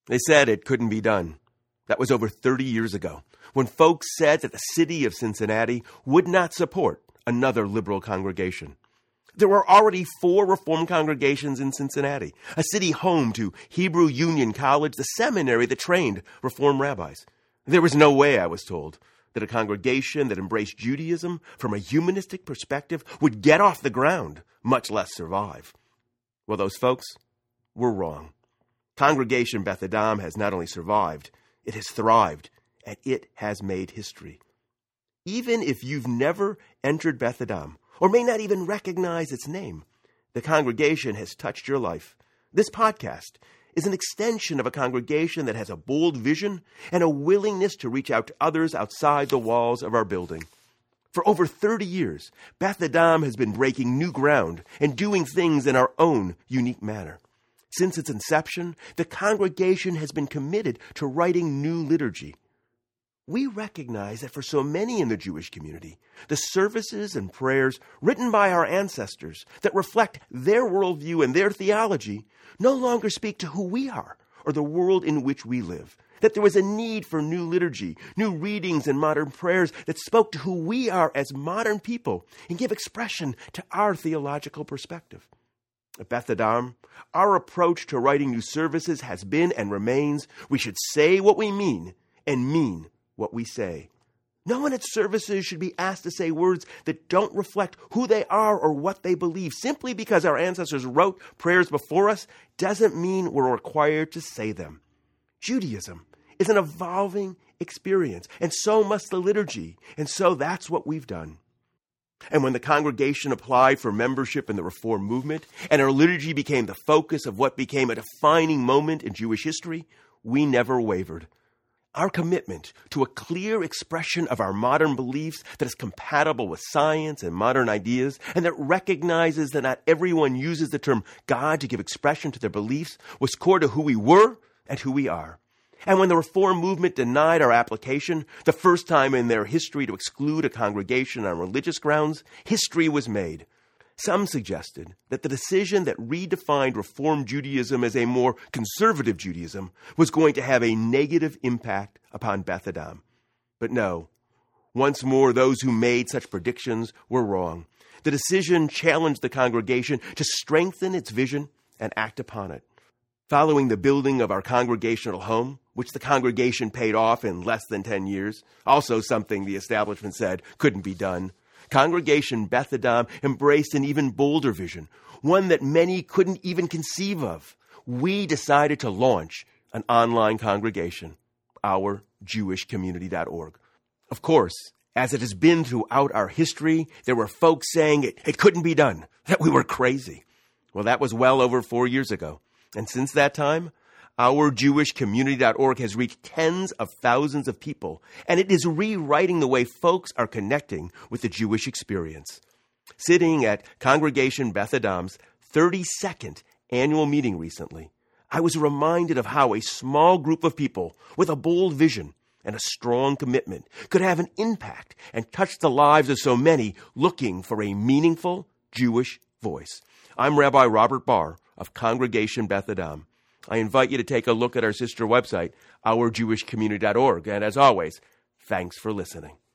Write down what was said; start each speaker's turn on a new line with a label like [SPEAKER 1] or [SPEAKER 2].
[SPEAKER 1] They said it couldn't be done. That was over 30 years ago, when folks said that the city of Cincinnati would not support another liberal congregation. There were already 4 Reformed congregations in Cincinnati, a city home to Hebrew Union College, the seminary that trained Reformed rabbis. There was no way, I was told, that a congregation that embraced Judaism from a humanistic perspective would get off the ground, much less survive. Well, those folks were wrong. Congregation Beth Adam has not only survived, it has thrived, and it has made history. Even if you've never entered Beth Adam, or may not even recognize its name, the congregation has touched your life. This podcast is an extension of a congregation that has a bold vision and a willingness to reach out to others outside the walls of our building. For over 30 years, Beth Adam has been breaking new ground and doing things in our own unique manner. Since its inception, the congregation has been committed to writing new liturgy. We recognize that for so many in the Jewish community, the services and prayers written by our ancestors that reflect their worldview and their theology no longer speak to who we are or the world in which we live. That there was a need for new liturgy, new readings and modern prayers that spoke to who we are as modern people and give expression to our theological perspective. At Beth Adam, our approach to writing new services has been and remains, we should say what we mean and mean what we say. No one at services should be asked to say words that don't reflect who they are or what they believe. Simply because our ancestors wrote prayers before us doesn't mean we're required to say them. Judaism is an evolving experience, and so must the liturgy, and so that's what we've done. And when the congregation applied for membership in the Reform movement, and our liturgy became the focus of what became a defining moment in Jewish history, we never wavered. Our commitment to a clear expression of our modern beliefs that is compatible with science and modern ideas, and that recognizes that not everyone uses the term God to give expression to their beliefs, was core to who we were and who we are. And when the Reform movement denied our application, the first time in their history to exclude a congregation on religious grounds, history was made. Some suggested that the decision that redefined Reform Judaism as a more conservative Judaism was going to have a negative impact upon Beth Adam. But no, once more, those who made such predictions were wrong. The decision challenged the congregation to strengthen its vision and act upon it. Following the building of our congregational home, which the congregation paid off in less than 10 years, also something the establishment said couldn't be done, Congregation Beth Adam embraced an even bolder vision, one that many couldn't even conceive of. We decided to launch an online congregation, ourjewishcommunity.org. Of course, as it has been throughout our history, there were folks saying it couldn't be done, that we were crazy. Well, that was well over 4 years ago. And since that time, ourjewishcommunity.org has reached tens of thousands of people, and it is rewriting the way folks are connecting with the Jewish experience. Sitting at Congregation Beth Adam's 32nd annual meeting recently, I was reminded of how a small group of people with a bold vision and a strong commitment could have an impact and touch the lives of so many looking for a meaningful Jewish voice. I'm Rabbi Robert Barr of Congregation Beth Adam. I invite you to take a look at our sister website, ourjewishcommunity.org. And as always, thanks for listening.